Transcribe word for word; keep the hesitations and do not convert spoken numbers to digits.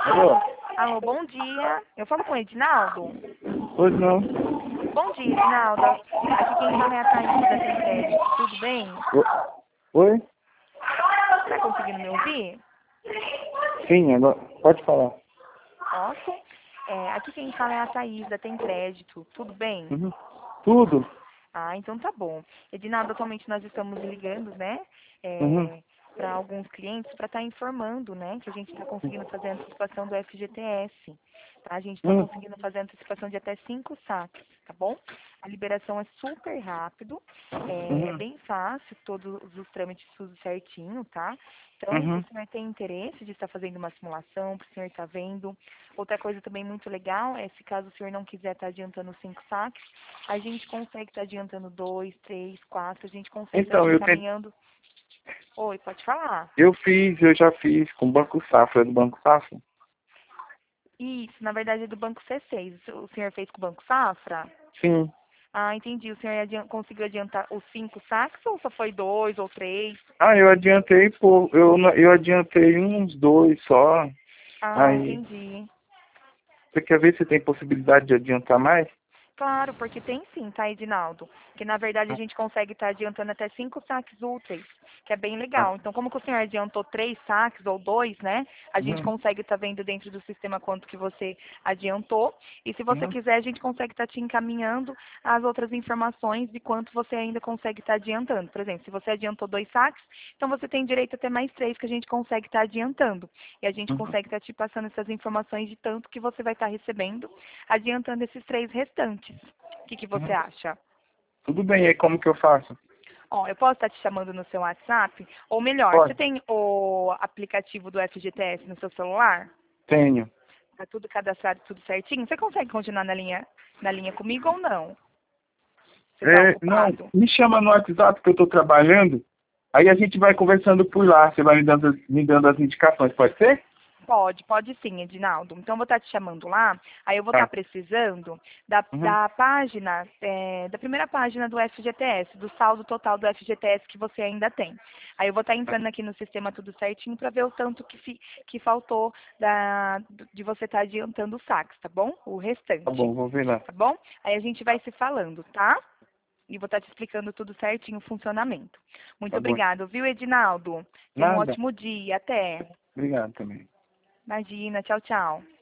Alô? Alô, bom dia. Eu falo com o Edinaldo? Pois não. Bom dia, Edinaldo. Aqui quem fala é a Thaís da Tempest. Tudo bem? O- Oi? Tá conseguindo me ouvir? Sim, agora pode falar. Posso? É, aqui quem fala é a Thaís da Tem Crédito. Tudo bem? Uhum. Tudo? Ah, então tá bom. Edinaldo, atualmente nós estamos ligando, né, Uhum. é, para alguns clientes para estar informando, né, que a gente está conseguindo fazer a antecipação do F G T S. Tá? A gente está Uhum. conseguindo fazer a antecipação de até cinco saques, tá bom? A liberação é super rápido, é, é Uhum. bem fácil, todos os trâmites tudo certinho, tá? Então, se o Uhum. senhor tem interesse de estar fazendo uma simulação, para o senhor estar vendo. Outra coisa também muito legal é, se caso o senhor não quiser estar adiantando cinco saques, a gente consegue estar adiantando dois, três, quatro, a gente consegue estar te Então, eu, te... encaminhando. Oi, pode falar. eu fiz, eu já fiz com o Banco Safra, do Banco Safra. Isso, na verdade é do Banco C seis. O senhor fez com o Banco Safra? Sim. Ah, entendi. O senhor adian- conseguiu adiantar os cinco saques ou só foi dois ou três? Ah, eu adiantei, pô, eu, na- eu adiantei uns dois só. Ah, Aí, entendi. você quer ver se tem possibilidade de adiantar mais? Claro, porque tem sim, tá, Edinaldo? Que na verdade a gente consegue estar adiantando até cinco saques úteis, que é bem Ah. legal. Então, como que o senhor adiantou três saques ou dois, né? A gente Uhum. consegue estar vendo dentro do sistema quanto que você adiantou. E se você Uhum. quiser, a gente consegue estar te encaminhando as outras informações de quanto você ainda consegue estar adiantando. Por exemplo, se você adiantou dois saques, então você tem direito a ter mais três que a gente consegue estar adiantando. E a gente Uhum. consegue estar te passando essas informações de tanto que você vai estar recebendo, adiantando esses três restantes. O que, que você Uhum. acha? Tudo bem, aí como que eu faço? Ó, eu posso estar te chamando no seu WhatsApp? Ou melhor, você Pode. tem o aplicativo do F G T S no seu celular? Tenho. Tá tudo cadastrado, tudo certinho? Você consegue continuar na linha, na linha comigo ou não? Você está É, não, ocupado? me chama no WhatsApp que eu estou trabalhando. Aí a gente vai conversando por lá. Você vai me dando, me dando as indicações, pode ser? Pode, pode sim, Edinaldo. Então, eu vou estar te chamando lá, aí eu vou estar Tá. precisando da, Uhum. da página, é, da primeira página do F G T S, do saldo total do F G T S que você ainda tem. Aí eu vou estar Tá. entrando aqui no sistema tudo certinho para ver o tanto que, fi, que faltou da, de você estar adiantando o sax, tá bom? O Tá restante, bom, vou ver lá. tá bom? Aí a gente vai se falando, tá? E vou estar te explicando tudo certinho o funcionamento. Muito Tá bom. obrigado, viu, Edinaldo? Tenha um Nada. ótimo dia. Até. Obrigado também. Imagina. Tchau, tchau.